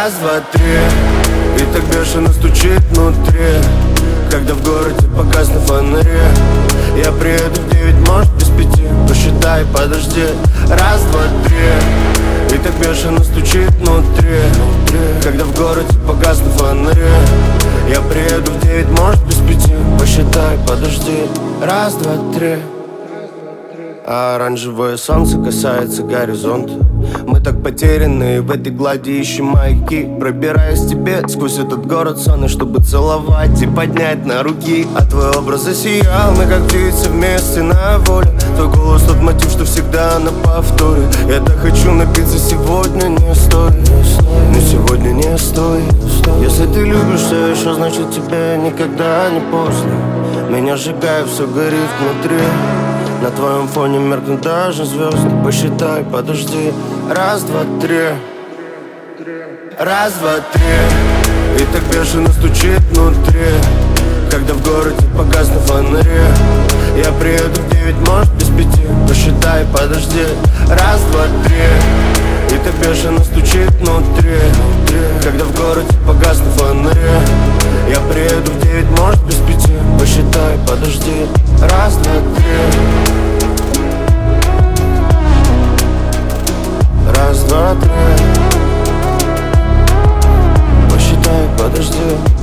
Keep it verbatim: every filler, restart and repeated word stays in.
Раз, два, три, и так бешено стучит внутри, когда в городе погас на фонаре. Я приеду в девять, может без пяти, посчитай, подожди. Раз, два, три, и так бешено стучит внутри, когда в городе погас на фонаре. Я приеду в девять, может без пяти, посчитай, подожди. Раз, два, три. А оранжевое солнце касается горизонта. Мы так потеряны в этой глади, ищем маяки, пробираясь к тебе сквозь этот город сонный, чтобы целовать и поднять на руки. А твой образ засиял, мы как птицы вместе на воле. Твой голос тот мотив, что всегда на повторе. Я так хочу напиться, сегодня не стоит, но сегодня не стоит. Если ты любишь все еще, значит тебе никогда не поздно. Меня сжигает, все горит внутри. На твоем фоне меркнут даже звезды. Посчитай, подожди. Раз, два, три. Раз, два, три. И так бешено стучит внутри, когда в городе погас на фонаре. Я приеду в девять, может без пяти, посчитай, подожди. Раз, два, три. И так бешено стучит внутри, когда в городе погас на фонаре. Я приеду в девять, может без пяти, посчитай, подожди. Раз, два, три. Раз, два, три. Посчитай, подожди.